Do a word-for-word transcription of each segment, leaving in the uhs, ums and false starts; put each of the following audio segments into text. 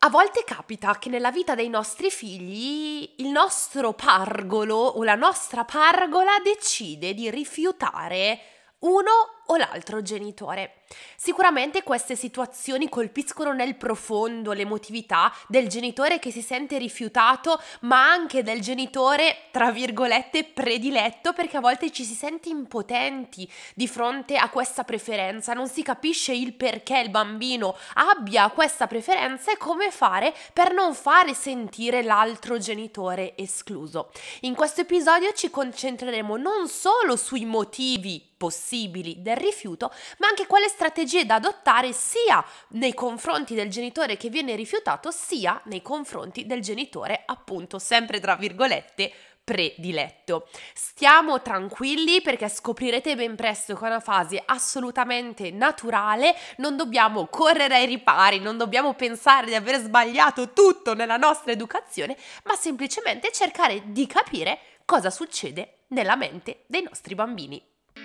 A volte capita che nella vita dei nostri figli il nostro pargolo o la nostra pargola decide di rifiutare uno o l'altro genitore. Sicuramente queste situazioni colpiscono nel profondo l'emotività del genitore che si sente rifiutato, ma anche del genitore, tra virgolette, prediletto, perché a volte ci si sente impotenti di fronte a questa preferenza, non si capisce il perché il bambino abbia questa preferenza e come fare per non fare sentire l'altro genitore escluso. In questo episodio ci concentreremo non solo sui motivi possibili del rifiuto, ma anche quale strategie da adottare sia nei confronti del genitore che viene rifiutato, sia nei confronti del genitore, appunto, sempre tra virgolette, prediletto. Stiamo tranquilli perché scoprirete ben presto che è una fase assolutamente naturale, non dobbiamo correre ai ripari, non dobbiamo pensare di aver sbagliato tutto nella nostra educazione, ma semplicemente cercare di capire cosa succede nella mente dei nostri bambini.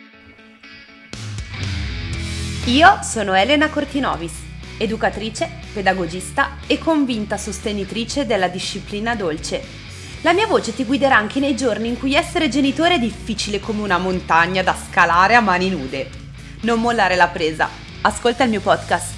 Io sono Elena Cortinovis, educatrice, pedagogista e convinta sostenitrice della disciplina dolce. La mia voce ti guiderà anche nei giorni in cui essere genitore è difficile come una montagna da scalare a mani nude. Non mollare la presa, ascolta il mio podcast.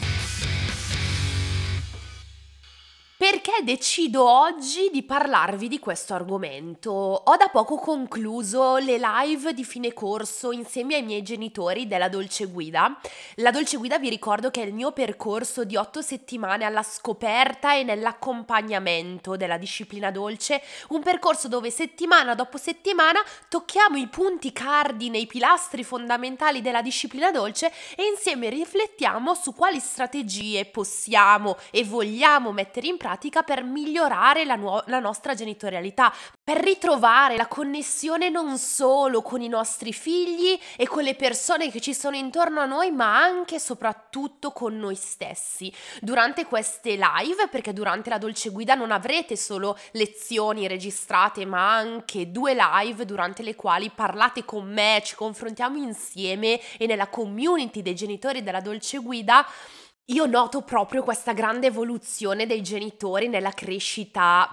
Perché decido oggi di parlarvi di questo argomento? Ho da poco concluso le live di fine corso insieme ai miei genitori della Dolce Guida. La Dolce Guida, vi ricordo, che è il mio percorso di otto settimane alla scoperta e nell'accompagnamento della disciplina dolce, un percorso dove settimana dopo settimana tocchiamo i punti cardine, i pilastri fondamentali della disciplina dolce e insieme riflettiamo su quali strategie possiamo e vogliamo mettere in pratica per migliorare la, nuo- la nostra genitorialità, per ritrovare la connessione non solo con i nostri figli e con le persone che ci sono intorno a noi, ma anche e soprattutto con noi stessi. Durante queste live, perché durante la Dolce Guida non avrete solo lezioni registrate, ma anche due live durante le quali parlate con me, ci confrontiamo insieme e nella community dei genitori della Dolce Guida, io noto proprio questa grande evoluzione dei genitori nella crescita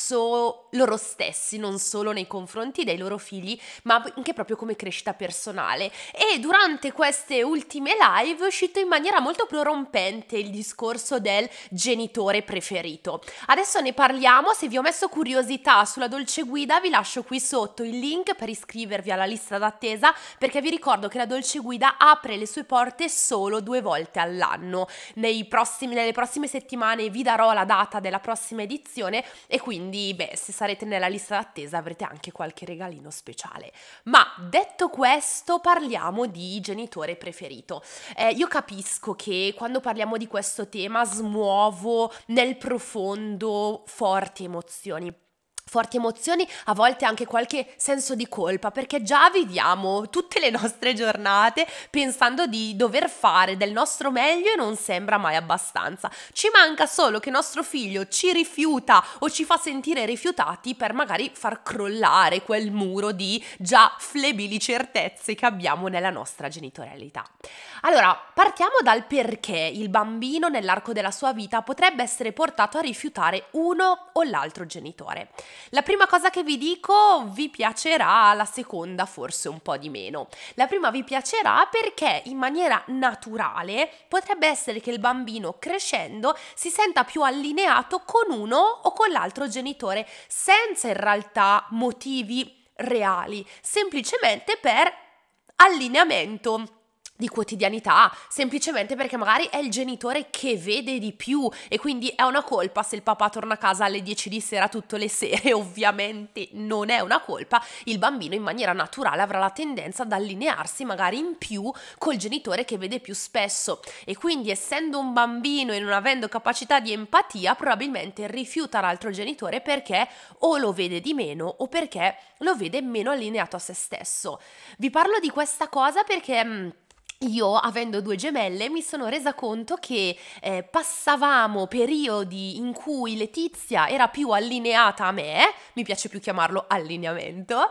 verso loro stessi, non solo nei confronti dei loro figli, ma anche proprio come crescita personale. E durante queste ultime live è uscito in maniera molto prorompente il discorso del genitore preferito. Adesso ne parliamo. Se vi ho messo curiosità sulla Dolce Guida, vi lascio qui sotto il link per iscrivervi alla lista d'attesa, perché vi ricordo che la Dolce Guida apre le sue porte solo due volte all'anno. Nei prossimi, nelle prossime settimane vi darò la data della prossima edizione e quindi, beh, se sarete nella lista d'attesa avrete anche qualche regalino speciale. Ma detto questo, parliamo di genitore preferito. Eh, io capisco che quando parliamo di questo tema smuovo nel profondo forti emozioni. Forti emozioni, a volte anche qualche senso di colpa, perché già viviamo tutte le nostre giornate pensando di dover fare del nostro meglio e non sembra mai abbastanza. Ci manca solo che nostro figlio ci rifiuta o ci fa sentire rifiutati per magari far crollare quel muro di già flebili certezze che abbiamo nella nostra genitorialità. Allora, partiamo dal perché il bambino nell'arco della sua vita potrebbe essere portato a rifiutare uno o l'altro genitore. La prima cosa che vi dico vi piacerà, la seconda forse un po' di meno. La prima vi piacerà perché in maniera naturale potrebbe essere che il bambino crescendo si senta più allineato con uno o con l'altro genitore, senza in realtà motivi reali, semplicemente per allineamento di quotidianità, semplicemente perché magari è il genitore che vede di più e quindi è una colpa se il papà torna a casa alle dieci di sera tutte le sere. Ovviamente non è una colpa, il bambino in maniera naturale avrà la tendenza ad allinearsi magari in più col genitore che vede più spesso e quindi, essendo un bambino e non avendo capacità di empatia, probabilmente rifiuta l'altro genitore perché o lo vede di meno o perché lo vede meno allineato a se stesso. Vi parlo di questa cosa perché mh, io, avendo due gemelle, mi sono resa conto che eh, passavamo periodi in cui Letizia era più allineata a me, mi piace più chiamarlo allineamento,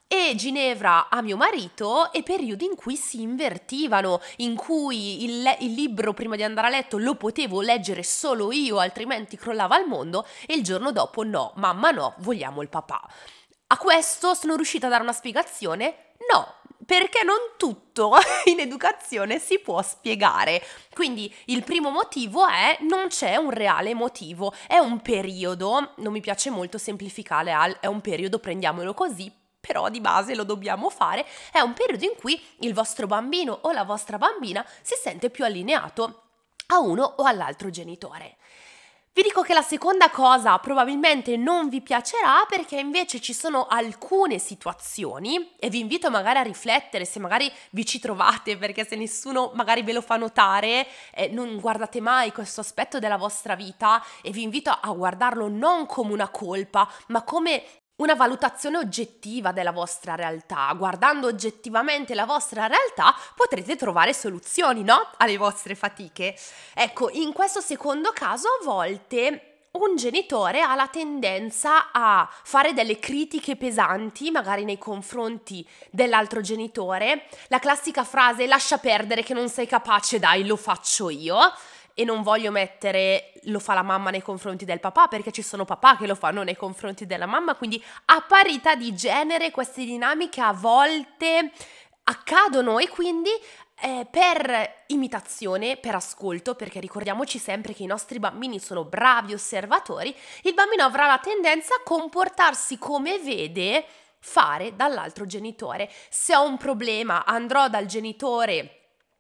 e Ginevra a mio marito, e periodi in cui si invertivano, in cui il, le- il libro prima di andare a letto lo potevo leggere solo io, altrimenti crollava il mondo, e il giorno dopo no, mamma no, vogliamo il papà. A questo sono riuscita a dare una spiegazione? No, perché non tutto in educazione si può spiegare. Quindi il primo motivo è: non c'è un reale motivo, è un periodo, non mi piace molto semplificare al è un periodo, prendiamolo così, però di base lo dobbiamo fare, è un periodo in cui il vostro bambino o la vostra bambina si sente più allineato a uno o all'altro genitore. Vi dico che la seconda cosa probabilmente non vi piacerà, perché invece ci sono alcune situazioni, e vi invito magari a riflettere se magari vi ci trovate, perché se nessuno magari ve lo fa notare, eh, non guardate mai questo aspetto della vostra vita, e vi invito a guardarlo non come una colpa, ma come una valutazione oggettiva della vostra realtà. Guardando oggettivamente la vostra realtà potrete trovare soluzioni, no? Alle vostre fatiche. Ecco, in questo secondo caso a volte un genitore ha la tendenza a fare delle critiche pesanti, magari nei confronti dell'altro genitore. La classica frase: lascia perdere che non sei capace, dai, lo faccio io. E non voglio mettere lo fa la mamma nei confronti del papà, perché ci sono papà che lo fanno nei confronti della mamma, quindi a parità di genere queste dinamiche a volte accadono, e quindi eh, per imitazione, per ascolto, perché ricordiamoci sempre che i nostri bambini sono bravi osservatori, il bambino avrà la tendenza a comportarsi come vede fare dall'altro genitore. Se ho un problema andrò dal genitore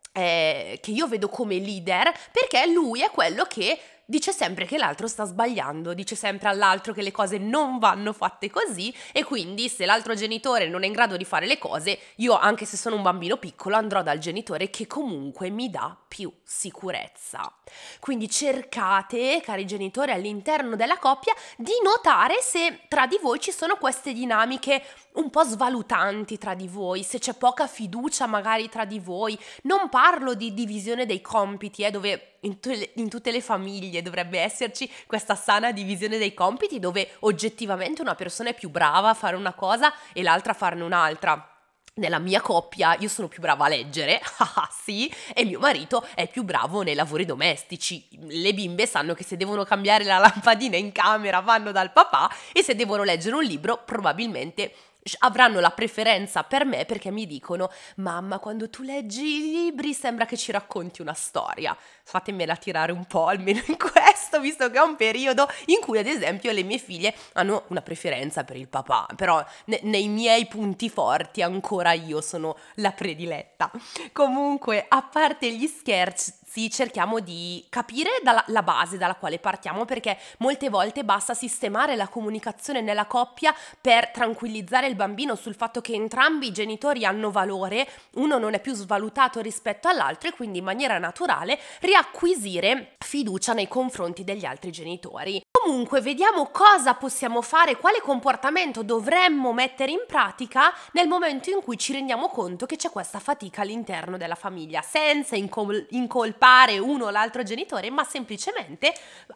Eh, che io vedo come leader, perché lui è quello che dice sempre che l'altro sta sbagliando, dice sempre all'altro che le cose non vanno fatte così, e quindi se l'altro genitore non è in grado di fare le cose, io, anche se sono un bambino piccolo, andrò dal genitore che comunque mi dà più sicurezza. Quindi cercate, cari genitori, all'interno della coppia di notare se tra di voi ci sono queste dinamiche un po' svalutanti tra di voi, se c'è poca fiducia magari tra di voi. Non parlo di divisione dei compiti, eh, dove in, tu- in tutte le famiglie dovrebbe esserci questa sana divisione dei compiti, dove oggettivamente una persona è più brava a fare una cosa e l'altra a farne un'altra. Nella mia coppia io sono più brava a leggere, ah sì, e mio marito è più bravo nei lavori domestici. Le bimbe sanno che se devono cambiare la lampadina in camera vanno dal papà, e se devono leggere un libro probabilmente avranno la preferenza per me, perché mi dicono: mamma, quando tu leggi i libri sembra che ci racconti una storia. Fatemela tirare un po' almeno in questo, visto che è un periodo in cui ad esempio le mie figlie hanno una preferenza per il papà, però ne- nei miei punti forti ancora io sono la prediletta. Comunque, a parte gli scherzi, cerchiamo di capire dalla, la base dalla quale partiamo, perché molte volte basta sistemare la comunicazione nella coppia per tranquillizzare il bambino sul fatto che entrambi i genitori hanno valore, uno non è più svalutato rispetto all'altro, e quindi in maniera naturale riacquisire fiducia nei confronti degli altri genitori. Comunque, vediamo cosa possiamo fare, quale comportamento dovremmo mettere in pratica nel momento in cui ci rendiamo conto che c'è questa fatica all'interno della famiglia, senza incol- incolpare uno o l'altro genitore, ma semplicemente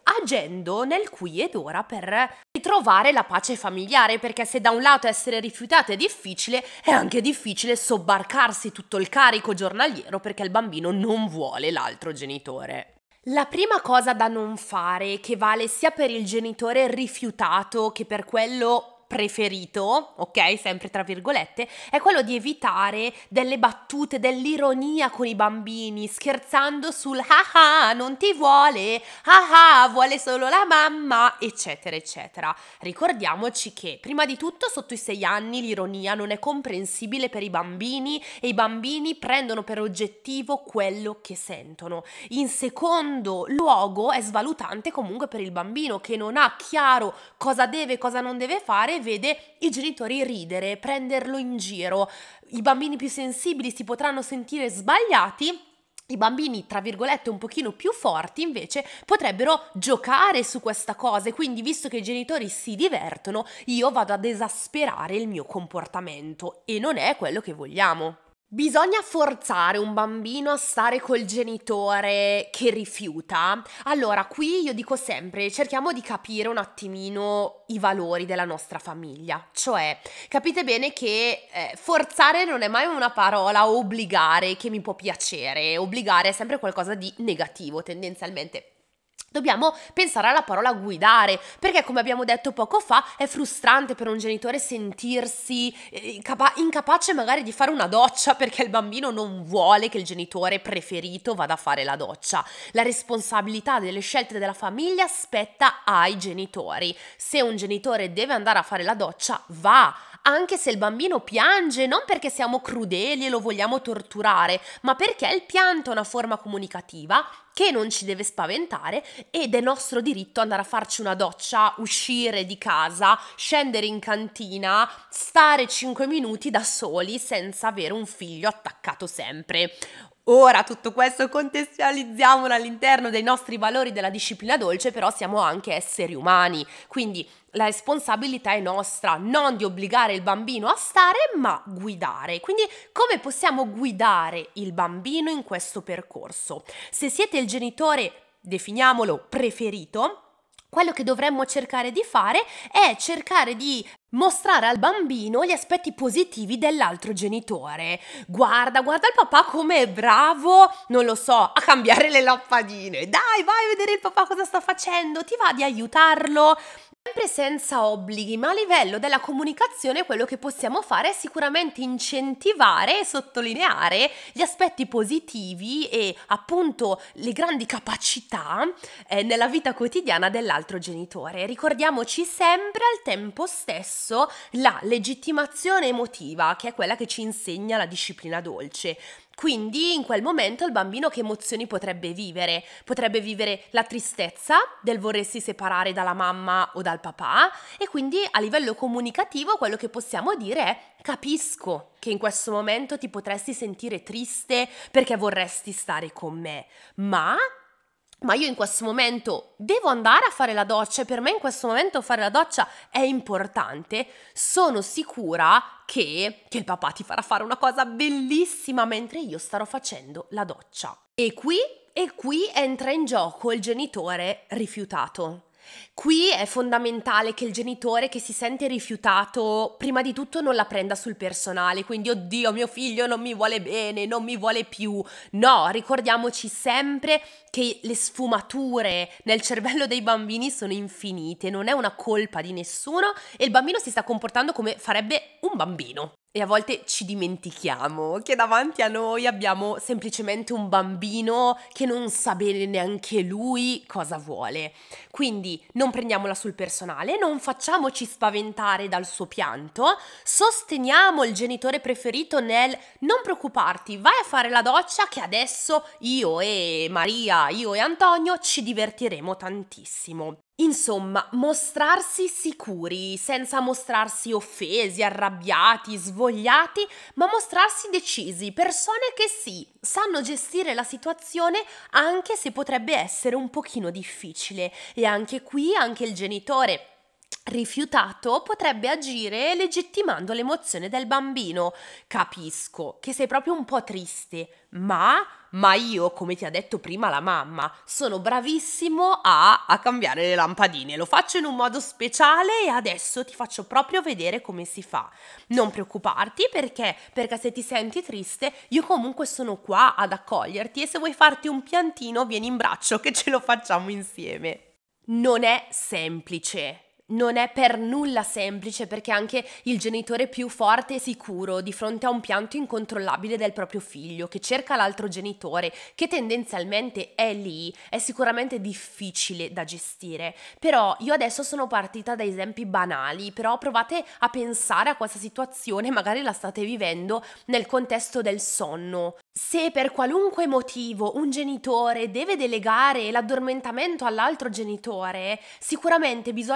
agendo nel qui ed ora per ritrovare la pace familiare, perché se da un lato essere rifiutati è difficile, è anche difficile sobbarcarsi tutto il carico giornaliero perché il bambino non vuole l'altro genitore. La prima cosa da non fare, che vale sia per il genitore rifiutato che per quello preferito, ok, sempre tra virgolette, è quello di evitare delle battute, dell'ironia con i bambini, scherzando sul ah ah, non ti vuole, ah ah, vuole solo la mamma, eccetera eccetera. Ricordiamoci che prima di tutto sotto i sei anni l'ironia non è comprensibile per i bambini, e i bambini prendono per oggettivo quello che sentono. In secondo luogo è svalutante comunque per il bambino, che non ha chiaro cosa deve e cosa non deve fare, vede i genitori ridere, prenderlo in giro. I bambini più sensibili si potranno sentire sbagliati, i bambini tra virgolette un pochino più forti invece potrebbero giocare su questa cosa, e quindi, visto che i genitori si divertono, io vado ad esasperare il mio comportamento, e non è quello che vogliamo. Bisogna forzare un bambino a stare col genitore che rifiuta? Allora, qui io dico sempre, cerchiamo di capire un attimino i valori della nostra famiglia. Cioè, capite bene che eh, forzare non è mai una parola, obbligare, che mi può piacere. Obbligare è sempre qualcosa di negativo, tendenzialmente. Dobbiamo pensare alla parola guidare, perché come abbiamo detto poco fa è frustrante per un genitore sentirsi eh, capa- incapace magari di fare una doccia perché il bambino non vuole che il genitore preferito vada a fare la doccia. La responsabilità delle scelte della famiglia spetta ai genitori. Se un genitore deve andare a fare la doccia, va, anche se il bambino piange, non perché siamo crudeli e lo vogliamo torturare, ma perché il pianto è una forma comunicativa che non ci deve spaventare ed è nostro diritto andare a farci una doccia, uscire di casa, scendere in cantina, stare cinque minuti da soli senza avere un figlio attaccato sempre. Ora tutto questo contestualizziamolo all'interno dei nostri valori della disciplina dolce, però siamo anche esseri umani, quindi la responsabilità è nostra, non di obbligare il bambino a stare, ma guidare. Quindi come possiamo guidare il bambino in questo percorso? Se siete il genitore, definiamolo, preferito, quello che dovremmo cercare di fare è cercare di mostrare al bambino gli aspetti positivi dell'altro genitore. Guarda, guarda il papà come è bravo, non lo so, a cambiare le lampadine. Dai, vai a vedere il papà cosa sta facendo, ti va di aiutarlo? Sempre senza obblighi, ma a livello della comunicazione quello che possiamo fare è sicuramente incentivare e sottolineare gli aspetti positivi e appunto le grandi capacità eh, nella vita quotidiana dell'altro genitore. Ricordiamoci sempre al tempo stesso la legittimazione emotiva, che è quella che ci insegna la disciplina dolce. Quindi in quel momento il bambino che emozioni potrebbe vivere? Potrebbe vivere la tristezza del volersi separare dalla mamma o dal papà e quindi a livello comunicativo quello che possiamo dire è: capisco che in questo momento ti potresti sentire triste perché vorresti stare con me, ma... ma io in questo momento devo andare a fare la doccia e per me in questo momento fare la doccia è importante. Sono sicura che, che il papà ti farà fare una cosa bellissima mentre io starò facendo la doccia. E qui, e qui entra in gioco il genitore rifiutato. Qui è fondamentale che il genitore che si sente rifiutato prima di tutto non la prenda sul personale, quindi oddio mio figlio non mi vuole bene, non mi vuole più. No, ricordiamoci sempre che le sfumature nel cervello dei bambini sono infinite, non è una colpa di nessuno e il bambino si sta comportando come farebbe un bambino. E a volte ci dimentichiamo che davanti a noi abbiamo semplicemente un bambino che non sa bene neanche lui cosa vuole. Quindi non prendiamola sul personale, non facciamoci spaventare dal suo pianto, sosteniamo il genitore preferito nel non preoccuparti, vai a fare la doccia che adesso io e Maria, io e Antonio ci divertiremo tantissimo. Insomma, mostrarsi sicuri, senza mostrarsi offesi, arrabbiati, svogliati, ma mostrarsi decisi, persone che sì, sanno gestire la situazione anche se potrebbe essere un pochino difficile. E anche qui, anche il genitore rifiutato potrebbe agire legittimando l'emozione del bambino. Capisco che sei proprio un po' triste, ma, ma io, come ti ha detto prima la mamma, sono bravissimo a, a cambiare le lampadine. Lo faccio in un modo speciale e adesso ti faccio proprio vedere come si fa. Non preoccuparti perché, perché se ti senti triste io comunque sono qua ad accoglierti e se vuoi farti un piantino vieni in braccio che ce lo facciamo insieme. Non è semplice. Non è per nulla semplice perché anche il genitore più forte e sicuro di fronte a un pianto incontrollabile del proprio figlio che cerca l'altro genitore, che tendenzialmente è lì, è sicuramente difficile da gestire. Però io adesso sono partita da esempi banali, però provate a pensare a questa situazione, magari la state vivendo nel contesto del sonno. Se per qualunque motivo un genitore deve delegare l'addormentamento all'altro genitore, sicuramente bisogna fare un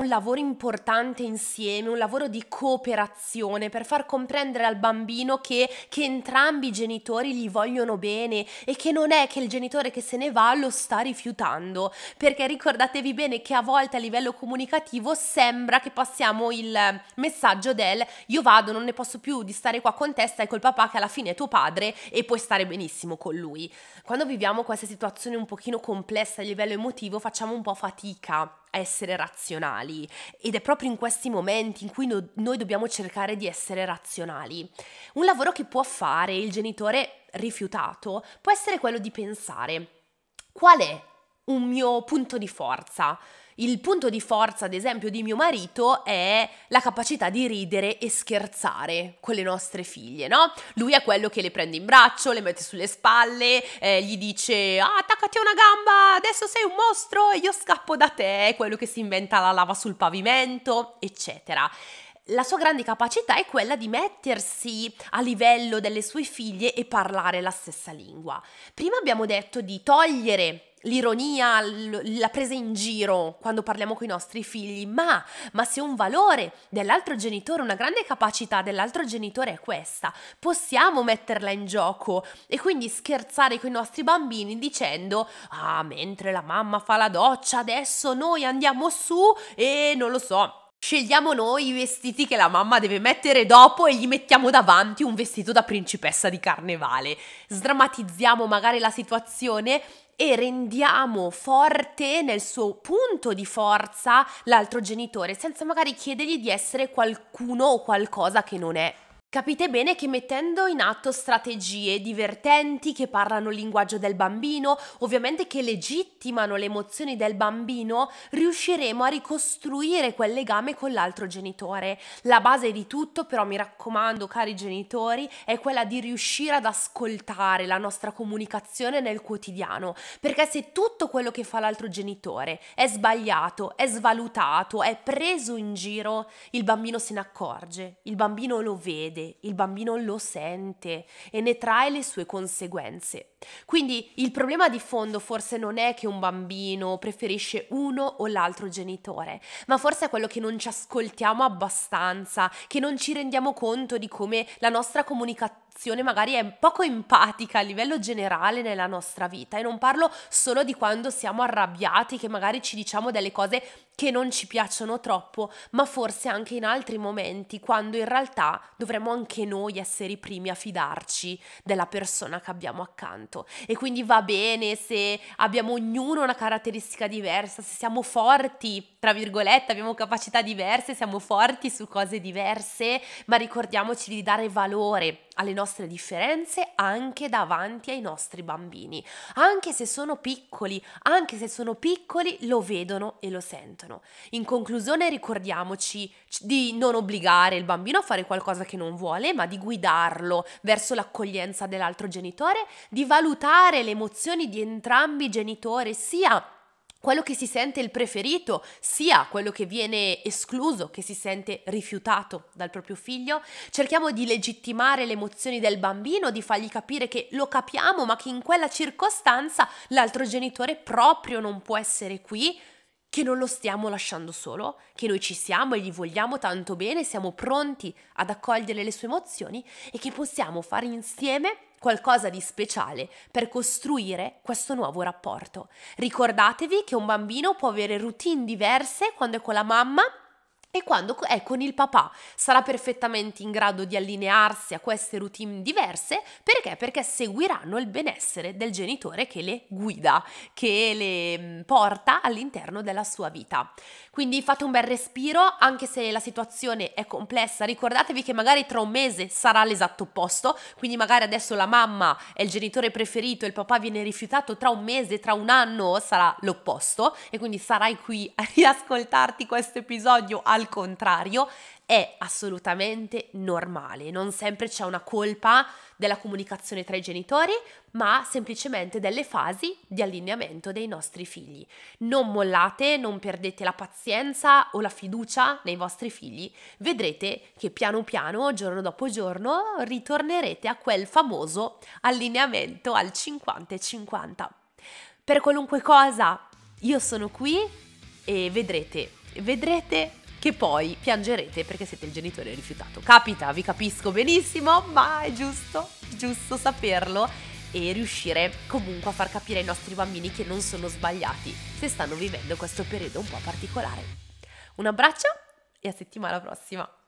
un lavoro importante insieme, un lavoro di cooperazione per far comprendere al bambino che, che entrambi i genitori gli vogliono bene e che non è che il genitore che se ne va lo sta rifiutando, perché ricordatevi bene che a volte a livello comunicativo sembra che passiamo il messaggio del io vado, non ne posso più di stare qua con te, stai col papà che alla fine è tuo padre e puoi stare benissimo con lui. Quando viviamo queste situazioni un pochino complesse a livello emotivo facciamo un po' fatica a essere razionali ed è proprio in questi momenti in cui no, noi dobbiamo cercare di essere razionali. Un lavoro che può fare il genitore rifiutato può essere quello di pensare: qual è un mio punto di forza? Il punto di forza, ad esempio, di mio marito è la capacità di ridere e scherzare con le nostre figlie, no? Lui è quello che le prende in braccio, le mette sulle spalle, eh, gli dice ah, attaccati a una gamba, adesso sei un mostro e io scappo da te, è quello che si inventa la lava sul pavimento, eccetera. La sua grande capacità è quella di mettersi a livello delle sue figlie e parlare la stessa lingua. Prima abbiamo detto di togliere l'ironia, la presa in giro quando parliamo con i nostri figli, ma, ma se un valore dell'altro genitore, una grande capacità dell'altro genitore è questa, possiamo metterla in gioco e quindi scherzare con i nostri bambini dicendo ah, mentre la mamma fa la doccia adesso noi andiamo su e non lo so, scegliamo noi i vestiti che la mamma deve mettere dopo e gli mettiamo davanti un vestito da principessa di carnevale. Sdrammatizziamo magari la situazione e rendiamo forte nel suo punto di forza l'altro genitore, senza magari chiedergli di essere qualcuno o qualcosa che non è. Capite bene che mettendo in atto strategie divertenti che parlano il linguaggio del bambino, ovviamente che legittimano le emozioni del bambino, riusciremo a ricostruire quel legame con l'altro genitore. La base di tutto, però, mi raccomando, cari genitori, è quella di riuscire ad ascoltare la nostra comunicazione nel quotidiano, perché se tutto quello che fa l'altro genitore è sbagliato, è svalutato, è preso in giro, il bambino se ne accorge, il bambino lo vede, il bambino lo sente e ne trae le sue conseguenze. Quindi il problema di fondo forse non è che un bambino preferisce uno o l'altro genitore, ma forse è quello che non ci ascoltiamo abbastanza, che non ci rendiamo conto di come la nostra comunicazione magari è poco empatica a livello generale nella nostra vita, e non parlo solo di quando siamo arrabbiati, che magari ci diciamo delle cose che non ci piacciono troppo, ma forse anche in altri momenti, quando in realtà dovremmo anche noi essere i primi a fidarci della persona che abbiamo accanto. E quindi va bene se abbiamo ognuno una caratteristica diversa, se siamo forti, tra virgolette, abbiamo capacità diverse, siamo forti su cose diverse, ma ricordiamoci di dare valore alle nostre differenze anche davanti ai nostri bambini, anche se sono piccoli, anche se sono piccoli lo vedono e lo sentono. In conclusione, ricordiamoci di non obbligare il bambino a fare qualcosa che non vuole, ma di guidarlo verso l'accoglienza dell'altro genitore, di valutare le emozioni di entrambi i genitori, sia quello che si sente il preferito, sia quello che viene escluso, che si sente rifiutato dal proprio figlio. Cerchiamo di legittimare le emozioni del bambino, di fargli capire che lo capiamo, ma che in quella circostanza l'altro genitore proprio non può essere qui, che non lo stiamo lasciando solo, che noi ci siamo e gli vogliamo tanto bene, siamo pronti ad accogliere le sue emozioni e che possiamo fare insieme qualcosa di speciale per costruire questo nuovo rapporto. Ricordatevi che un bambino può avere routine diverse quando è con la mamma e quando è con il papà. Sarà perfettamente in grado di allinearsi a queste routine diverse. Perché? Perché seguiranno il benessere del genitore che le guida, che le porta all'interno della sua vita. Quindi fate un bel respiro, anche se la situazione è complessa. Ricordatevi che magari tra un mese sarà l'esatto opposto, quindi magari adesso la mamma è il genitore preferito e il papà viene rifiutato, tra un mese, tra un anno sarà l'opposto, e quindi sarai qui a riascoltarti questo episodio al contrario. È assolutamente normale, non sempre c'è una colpa della comunicazione tra i genitori, ma semplicemente delle fasi di allineamento dei nostri figli. Non mollate, non perdete la pazienza o la fiducia nei vostri figli, vedrete che piano piano, giorno dopo giorno, ritornerete a quel famoso allineamento al cinquanta e cinquanta. Per qualunque cosa io sono qui e vedrete vedrete che poi piangerete perché siete il genitore rifiutato. Capita, vi capisco benissimo, ma è giusto, giusto saperlo e riuscire comunque a far capire ai nostri bambini che non sono sbagliati se stanno vivendo questo periodo un po' particolare. Un abbraccio e a settimana prossima!